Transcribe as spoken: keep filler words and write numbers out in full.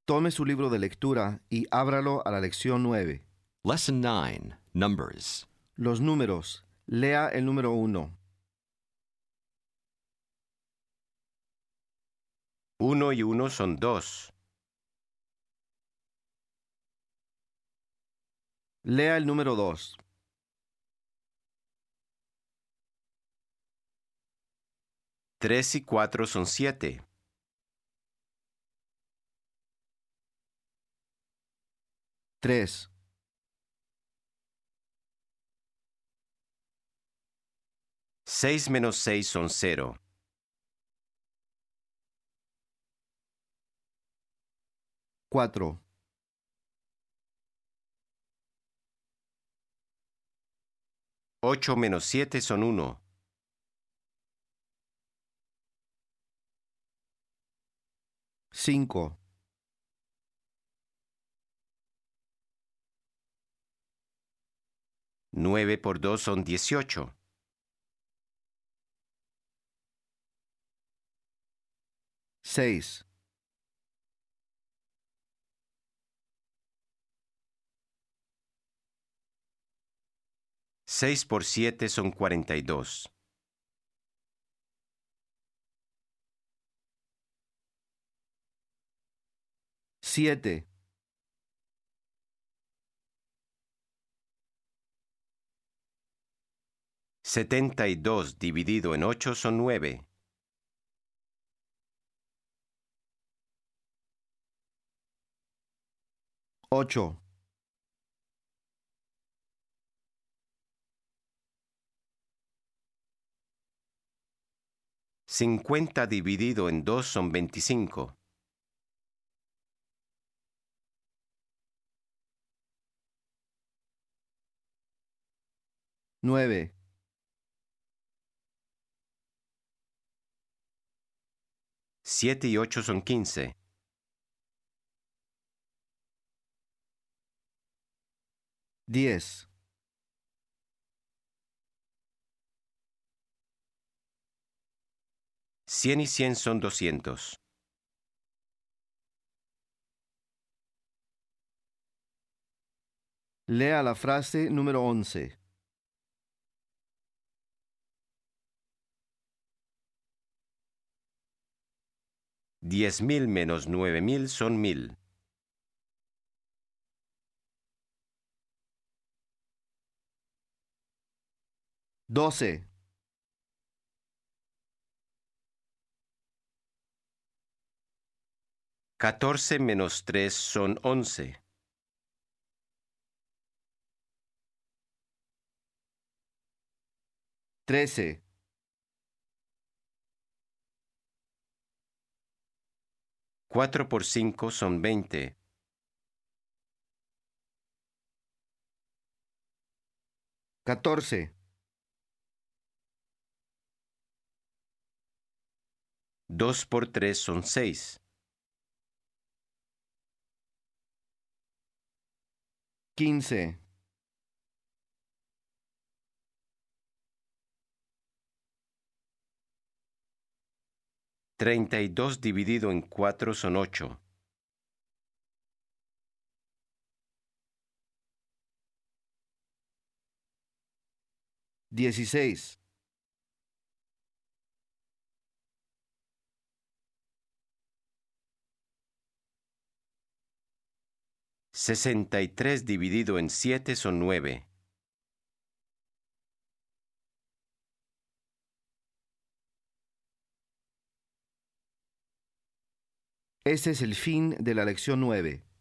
Tome su libro de lectura y ábralo a la lección nueve. Lesson nine, Numbers. Los números. Lea el número uno. Uno y uno son dos. Lea el número dos. Tres y cuatro son siete. Tres. Seis menos seis son cero. Cuatro. Ocho menos siete son uno. Cinco. Nueve por dos son dieciocho. Seis. Seis por siete son cuarenta y dos. Siete. Setenta y dos dividido en ocho son nueve. Ocho. Cincuenta dividido en dos son veinticinco. Nueve. Siete y ocho son quince. Diez. Cien y cien son doscientos. Lea la frase número once. Diez mil menos nueve mil son mil. Doce. Catorce menos tres son once. Trece. Cuatro por cinco son veinte. Catorce. Dos por tres son seis. Quince. Treinta y dos dividido en cuatro son ocho. Dieciséis. Sesenta y tres dividido en siete son nueve. Este es el fin de la lección nueve.